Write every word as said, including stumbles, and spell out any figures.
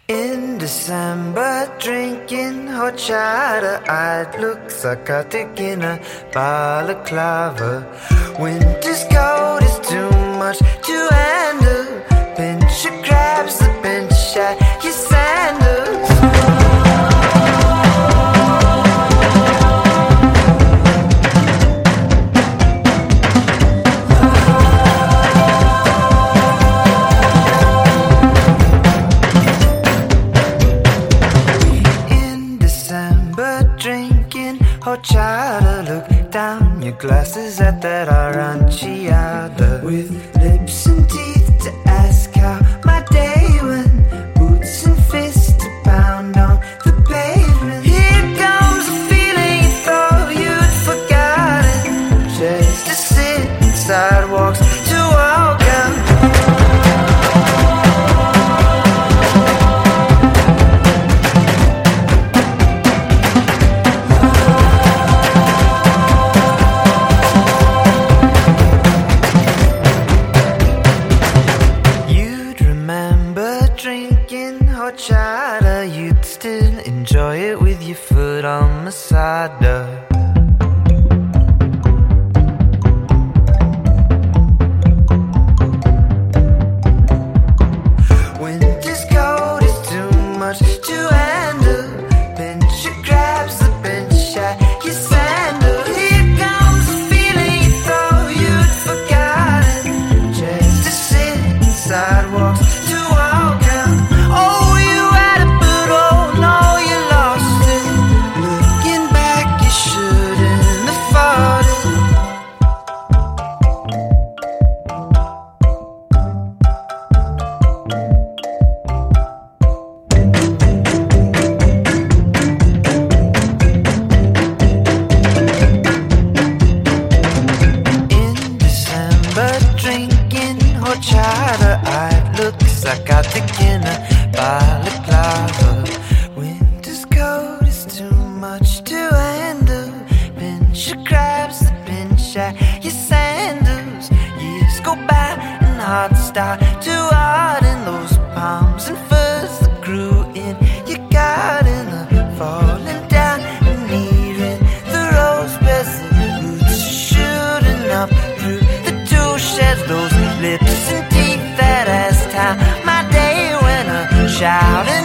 In December, drinking horchata, I'd look psychotic in a balaclava. Winter's cold is too much to handle. Pincher grabs the bench at your sandals. Drinking horchata, look down your glasses at that aranciata. With lips and teeth to ask how my day went, boots and fists to pound on the pavement. Here comes a feeling you thought you'd forgotten, just to sit in sidewalks to walk out. Drinking horchata, you'd still enjoy it with your foot on Masada. Winter's cold is too much to handle. Pincher grabs the bench at your sandal. Here comes the feeling you thought you'd forgotten, just to sit in sidewalks to walk. Horchata, I'd look psychotic in a balaclava. Winter's cold is too much to handle. Pincher grabs the bench at your sandals. Years go by and hearts start to harden. Those palms and furs that grew in your garden are falling down and nearing the rose beds. The roots are shooting up through the two sheds. Those lips and teeth that has time my day when I shout.